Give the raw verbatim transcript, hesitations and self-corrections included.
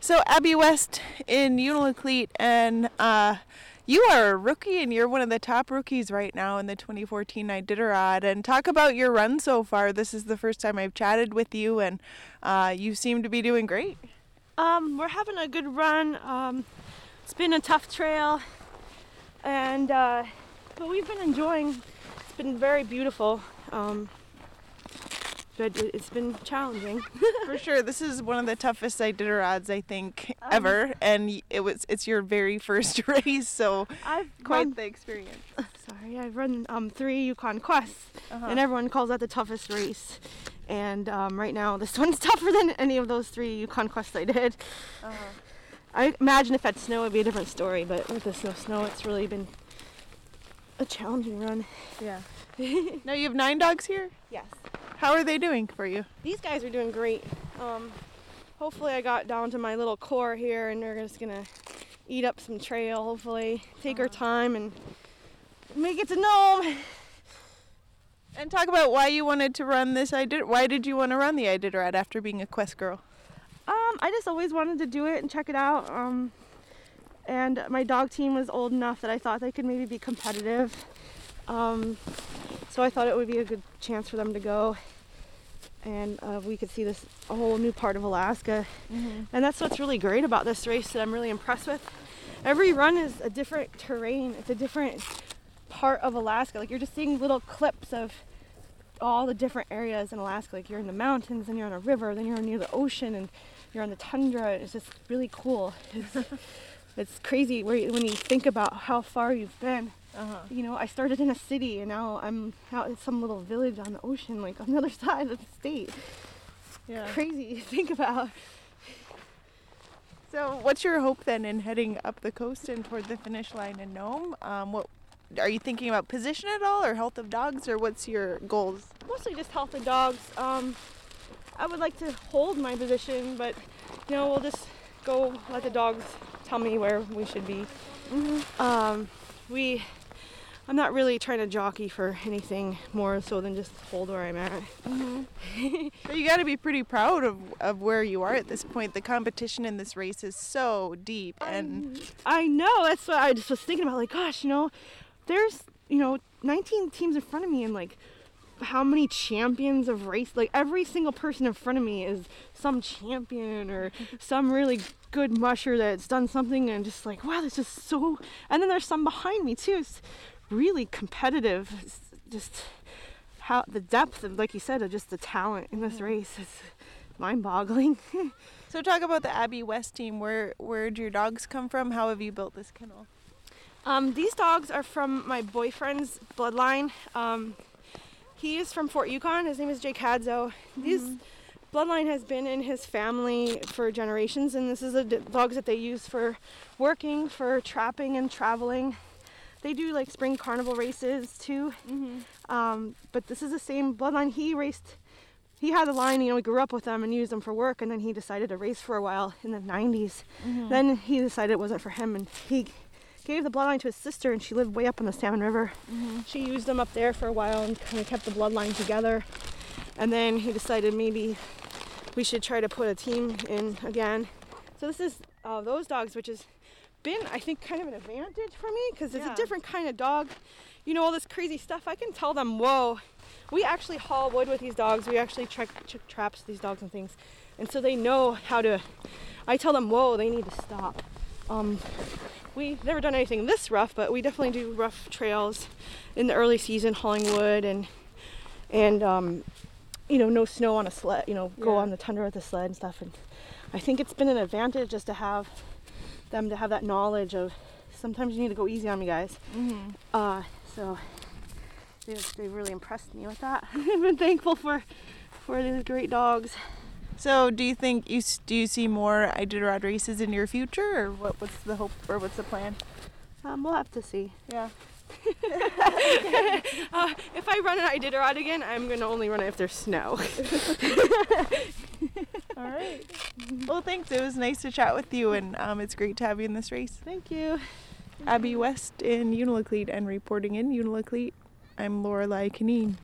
So Abby West in Unalakleet, and uh, you are a rookie, and you're one of the top rookies right now in the twenty fourteen Iditarod. And talk about your run so far. This is the first time I've chatted with you, and uh, you seem to be doing great. Um, we're having a good run. Um, it's been a tough trail, and uh, but we've been enjoying. It's been very beautiful. Um, but it's been challenging. For sure, this is one of the toughest Iditarods I think Um, ever, and it was it's your very first race, so I've quite run, the experience. sorry, I've run um, three Yukon Quests, Uh-huh. and everyone calls that the toughest race. And um, right now, this one's tougher than any of those three Yukon Quests I did. Uh-huh. I imagine if it had snow, it'd be a different story, but with this no snow, it's really been a challenging run. Yeah. Now you have nine dogs here? Yes. How are they doing for you? These guys are doing great. Um, hopefully I got down to my little core here, and they're just gonna eat up some trail, hopefully. Take our time and make it to Nome. And talk about why you wanted to run this Iditarod. Why did you want to run the Iditarod after being a Quest girl? Um, I just always wanted to do it and check it out. Um, and my dog team was old enough that I thought they could maybe be competitive. Um, so I thought it would be a good chance for them to go. And uh, we could see this a whole new part of Alaska. Mm-hmm. And that's what's really great about this race that I'm really impressed with. Every run is a different terrain. It's a different part of Alaska. Like, you're just seeing little clips of all the different areas in Alaska. Like, you're in the mountains, and you're on a river, then you're near the ocean, and you're on the tundra. It's just really cool. It's, it's crazy where you, when you think about how far you've been. Uh-huh. You know, I started in a city, and now I'm out in some little village on the ocean, like on the other side of the state. Yeah. Crazy to think about. So what's your hope then in heading up the coast and toward the finish line in Nome? Um, what are you thinking about, position at all, or health of dogs, or what's your goals? Mostly just health of dogs. Um, I would like to hold my position, but you know, we'll just go let the dogs tell me where we should be. Mm-hmm. Um, we, I'm not really trying to jockey for anything more so than just hold where I'm at. Mm-hmm. So you got to be pretty proud of, of where you are at this point. The competition in this race is so deep, and I know, that's what I just was thinking about. Like, gosh, you know, there's, you know, nineteen teams in front of me, and like, how many champions of race, like every single person in front of me is some champion or some really good musher that's done something, and just like, wow, this is so, and then there's some behind me too. It's really competitive. It's just how the depth of, like you said, of just the talent in this race is mind-boggling. So talk about the Abby West team. Where where'd your dogs come from? How have you built this kennel? Um, these dogs are from my boyfriend's bloodline. Um, he is from Fort Yukon. His name is Jake Hadzo. These Mm-hmm. bloodline has been in his family for generations, and this is the d- dogs that they use for working, for trapping and traveling. They do like spring carnival races too. Mm-hmm. Um, but this is the same bloodline. He raced, he had a line, you know, he grew up with them and used them for work, and then he decided to race for a while in the nineties. Mm-hmm. Then he decided it wasn't for him, and he gave the bloodline to his sister, and she lived way up on the Salmon River. Mm-hmm. She used them up there for a while and kind of kept the bloodline together. And then he decided maybe we should try to put a team in again. So this is uh, those dogs, which has been, I think, kind of an advantage for me, because it's Yeah. a different kind of dog. You know, all this crazy stuff, I can tell them, whoa. We actually haul wood with these dogs. We actually check, check traps these dogs and things. And so they know how to, I tell them, whoa, they need to stop. Um, we've never done anything this rough, but we definitely do rough trails in the early season, hauling wood, and, and um, you know, no snow on a sled, you know, go Yeah. on the tundra with the sled and stuff. And I think it's been an advantage just to have them to have that knowledge of sometimes you need to go easy on me, guys. Mm-hmm. Uh, so they they really impressed me with that. I've been thankful for for these great dogs. So do you think you s- do you see more Iditarod races in your future, or what, what's the hope, or what's the plan? Um, we'll have to see. Yeah. Uh, if I run an Iditarod again, I'm gonna only run it if there's snow. All right. Well, thanks. It was nice to chat with you, and um, it's great to have you in this race. Thank you. Abby West in Unalakleet, and reporting in Unalakleet, I'm Lorelei Canine.